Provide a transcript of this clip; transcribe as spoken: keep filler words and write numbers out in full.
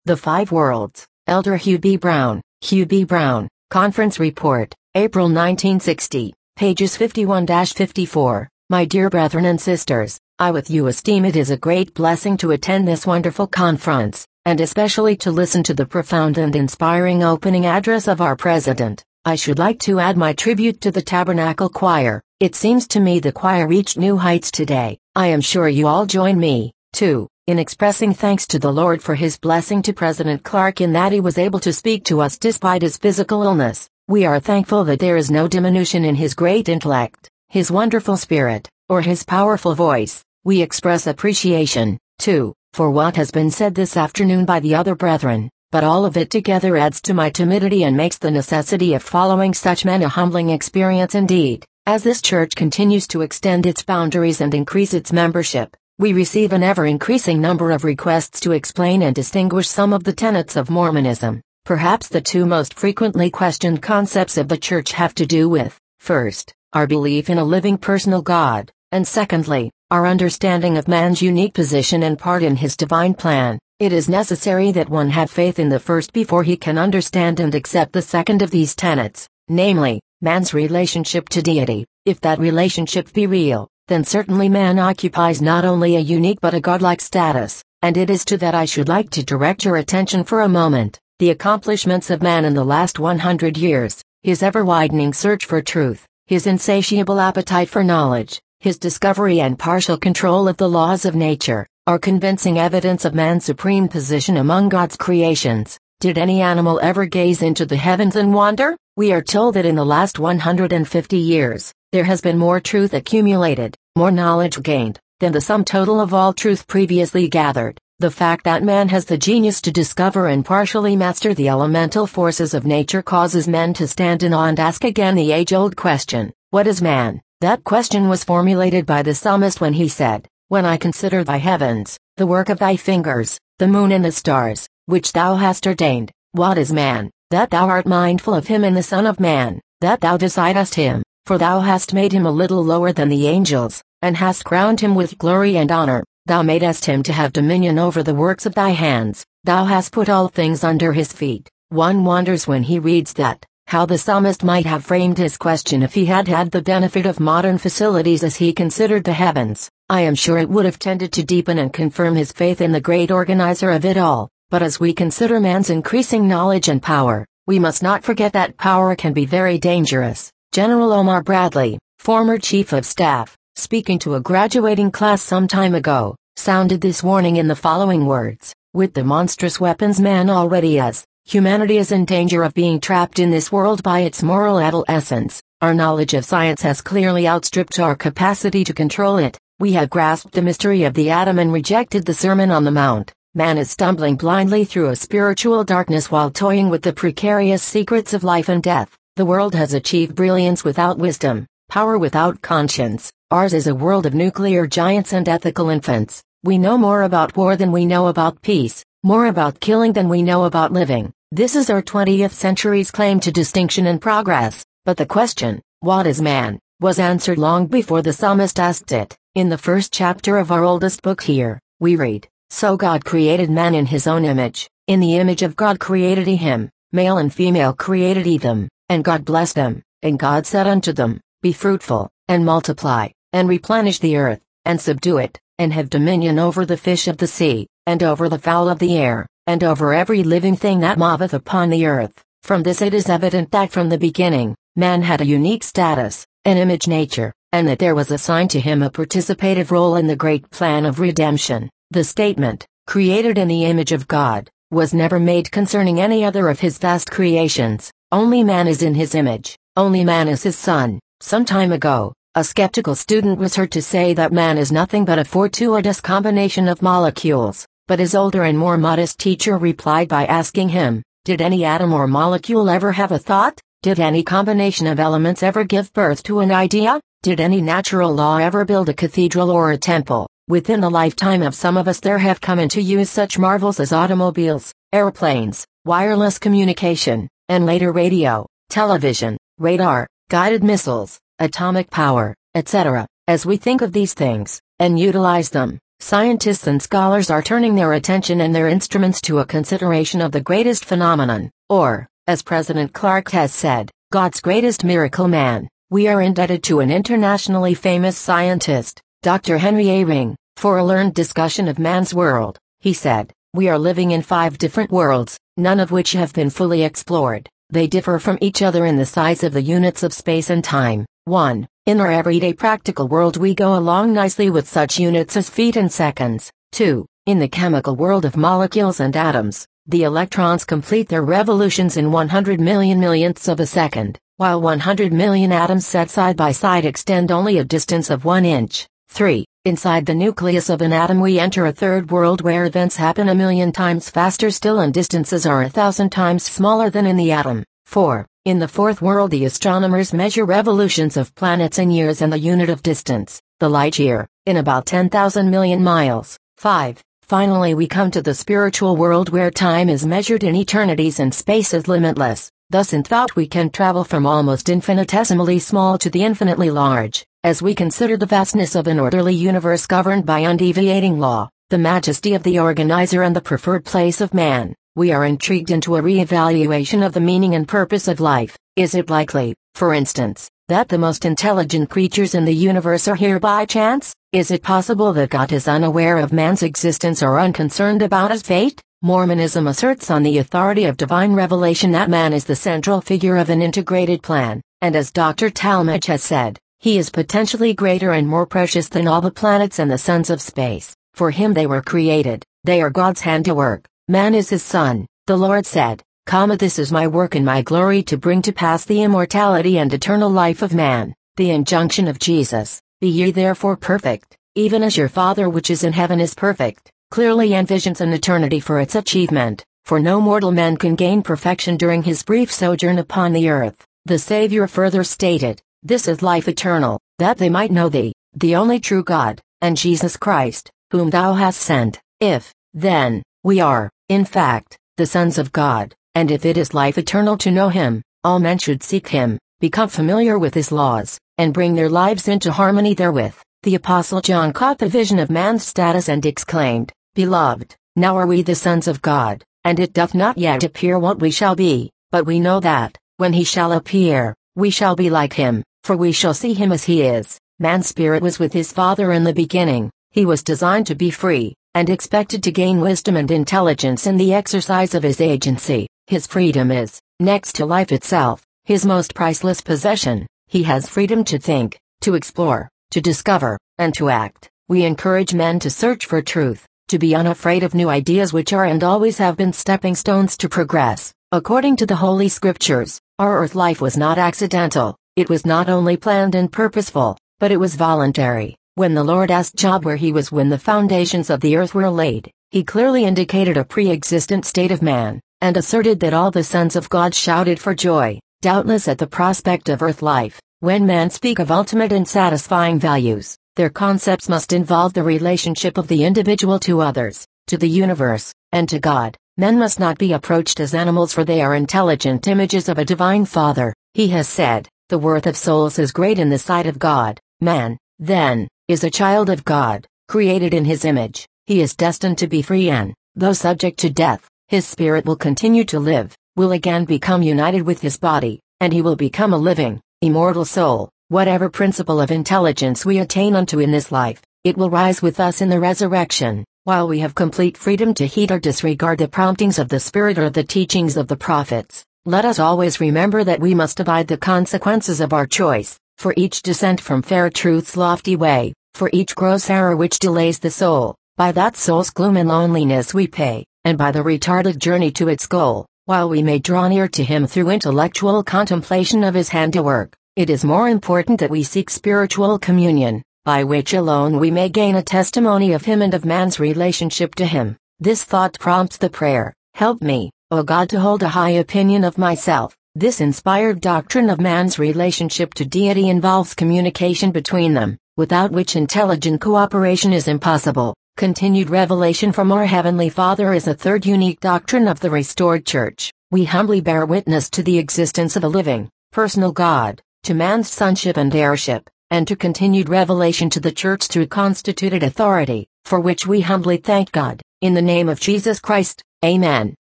The Five Worlds, Elder Hugh B. Brown, Hugh B. Brown, Conference Report, April nineteen sixty, pages fifty-one to fifty-four. My dear brethren and sisters, I with you esteem it is a great blessing to attend this wonderful conference, and especially to listen to the profound and inspiring opening address of our President. I should like to add my tribute to the Tabernacle Choir. It seems to me the choir reached new heights today. I am sure you all join me, too, in expressing thanks to the Lord for his blessing to President Clark in that he was able to speak to us despite his physical illness. We are thankful that there is no diminution in his great intellect, his wonderful spirit, or his powerful voice. We express appreciation, too, for what has been said this afternoon by the other brethren, but all of it together adds to my timidity and makes the necessity of following such men a humbling experience indeed. As this church continues to extend its boundaries and increase its membership, we receive an ever-increasing number of requests to explain and distinguish some of the tenets of Mormonism. Perhaps the two most frequently questioned concepts of the church have to do with, first, our belief in a living personal God, and secondly, our understanding of man's unique position and part in his divine plan. It is necessary that one have faith in the first before he can understand and accept the second of these tenets, namely, man's relationship to deity. If that relationship be real, then certainly man occupies not only a unique but a godlike status, and it is to that I should like to direct your attention for a moment. The accomplishments of man in the last one hundred years, his ever-widening search for truth, his insatiable appetite for knowledge, his discovery and partial control of the laws of nature, are convincing evidence of man's supreme position among God's creations. Did any animal ever gaze into the heavens and wonder? We are told that in the last one hundred fifty years, there has been more truth accumulated, more knowledge gained, than the sum total of all truth previously gathered. The fact that man has the genius to discover and partially master the elemental forces of nature causes men to stand in awe and ask again the age-old question, what is man? That question was formulated by the psalmist when he said, when I consider thy heavens, the work of thy fingers, the moon and the stars, which thou hast ordained, what is man, that thou art mindful of him, and the Son of Man, that thou decidest him, for thou hast made him a little lower than the angels, and hast crowned him with glory and honor. Thou madest him to have dominion over the works of thy hands. Thou hast put all things under his feet. One wonders when he reads that, how the psalmist might have framed his question if he had had the benefit of modern facilities as he considered the heavens. I am sure it would have tended to deepen and confirm his faith in the great organizer of it all. But as we consider man's increasing knowledge and power, we must not forget that power can be very dangerous. General Omar Bradley, former chief of staff, speaking to a graduating class some time ago, sounded this warning in the following words: with the monstrous weapons man already has, humanity is in danger of being trapped in this world by its moral adolescence. Our knowledge of science has clearly outstripped our capacity to control it. We have grasped the mystery of the atom and rejected the Sermon on the Mount. Man is stumbling blindly through a spiritual darkness while toying with the precarious secrets of life and death. The world has achieved brilliance without wisdom, power without conscience. Ours is a world of nuclear giants and ethical infants. We know more about war than we know about peace, more about killing than we know about living. This is our twentieth century's claim to distinction and progress. But the question, what is man, was answered long before the psalmist asked it. In the first chapter of our oldest book here, we read, so God created man in his own image. In the image of God created he him, male and female created he them. And God blessed them, and God said unto them, be fruitful, and multiply, and replenish the earth, and subdue it, and have dominion over the fish of the sea, and over the fowl of the air, and over every living thing that moveth upon the earth. From this it is evident that from the beginning, man had a unique status, an image nature, and that there was assigned to him a participative role in the great plan of redemption. The statement, created in the image of God, was never made concerning any other of his vast creations. Only man is in his image, only man is his son. Some time ago, a skeptical student was heard to say that man is nothing but a fortuitous combination of molecules, but his older and more modest teacher replied by asking him, did any atom or molecule ever have a thought? Did any combination of elements ever give birth to an idea? Did any natural law ever build a cathedral or a temple? Within the lifetime of some of us there have come into use such marvels as automobiles, airplanes, wireless communication, and later radio, television, radar, guided missiles, atomic power, et cetera. As we think of these things, and utilize them, scientists and scholars are turning their attention and their instruments to a consideration of the greatest phenomenon, or, as President Clark has said, God's greatest miracle man. We are indebted to an internationally famous scientist, Doctor Henry Eyring, for a learned discussion of man's world. He said, "We are living in five different worlds, none of which have been fully explored. They differ from each other in the size of the units of space and time. one. In our everyday practical world we go along nicely with such units as feet and seconds. two. In the chemical world of molecules and atoms, the electrons complete their revolutions in one hundred million millionths of a second, while one hundred million atoms set side by side extend only a distance of one inch. three. Inside the nucleus of an atom we enter a third world where events happen a million times faster still and distances are a thousand times smaller than in the atom. four. In the fourth world the astronomers measure revolutions of planets in years and the unit of distance, the light year, in about ten thousand million miles. five. Finally we come to the spiritual world where time is measured in eternities and space is limitless. Thus in thought we can travel from almost infinitesimally small to the infinitely large, as we consider the vastness of an orderly universe governed by undeviating law, the majesty of the organizer and the preferred place of man. We are intrigued into a re-evaluation of the meaning and purpose of life. Is it likely, for instance, that the most intelligent creatures in the universe are here by chance? Is it possible that God is unaware of man's existence or unconcerned about his fate? Mormonism asserts on the authority of divine revelation that man is the central figure of an integrated plan, and as Doctor Talmage has said, he is potentially greater and more precious than all the planets and the suns of space. For him they were created, they are God's handiwork. Man is his son, the Lord said, comma, this is my work and my glory to bring to pass the immortality and eternal life of man. The injunction of Jesus, be ye therefore perfect, even as your Father which is in heaven is perfect, clearly envisions an eternity for its achievement, for no mortal man can gain perfection during his brief sojourn upon the earth. The Savior further stated, this is life eternal, that they might know thee, the only true God, and Jesus Christ, whom thou hast sent. If, then, we are, in fact, the sons of God, and if it is life eternal to know him, all men should seek him, become familiar with his laws, and bring their lives into harmony therewith. The Apostle John caught the vision of man's status and exclaimed, Beloved, now are we the sons of God, and it doth not yet appear what we shall be, but we know that, when he shall appear, we shall be like him, for we shall see him as he is. Man's spirit was with his Father in the beginning. He was designed to be free, and expected to gain wisdom and intelligence in the exercise of his agency. His freedom is, next to life itself, his most priceless possession. He has freedom to think, to explore, to discover, and to act. We encourage men to search for truth, to be unafraid of new ideas which are and always have been stepping stones to progress. According to the Holy Scriptures, our earth life was not accidental, it was not only planned and purposeful, but it was voluntary. When the Lord asked Job where he was when the foundations of the earth were laid, he clearly indicated a pre-existent state of man, and asserted that all the sons of God shouted for joy, doubtless at the prospect of earth life. When men speak of ultimate and satisfying values, their concepts must involve the relationship of the individual to others, to the universe, and to God. Men must not be approached as animals, for they are intelligent images of a divine Father. He has said, the worth of souls is great in the sight of God. Man, then, is a child of God, created in his image. He is destined to be free and, though subject to death, his spirit will continue to live, will again become united with his body, and he will become a living, immortal soul. Whatever principle of intelligence we attain unto in this life, it will rise with us in the resurrection. While we have complete freedom to heed or disregard the promptings of the Spirit or the teachings of the prophets, let us always remember that we must abide the consequences of our choice, for each dissent from fair truth's lofty way, for each gross error which delays the soul, by that soul's gloom and loneliness we pay, and by the retarded journey to its goal, while we may draw near to him through intellectual contemplation of his handiwork, it is more important that we seek spiritual communion, by which alone we may gain a testimony of him and of man's relationship to him. This thought prompts the prayer, help me, O God, to hold a high opinion of myself. This inspired doctrine of man's relationship to deity involves communication between them, without which intelligent cooperation is impossible. Continued revelation from our Heavenly Father is a third unique doctrine of the restored Church. We humbly bear witness to the existence of a living, personal God, to man's sonship and heirship, and to continued revelation to the Church through constituted authority. for which we humbly thank God, in the name of Jesus Christ. Amen.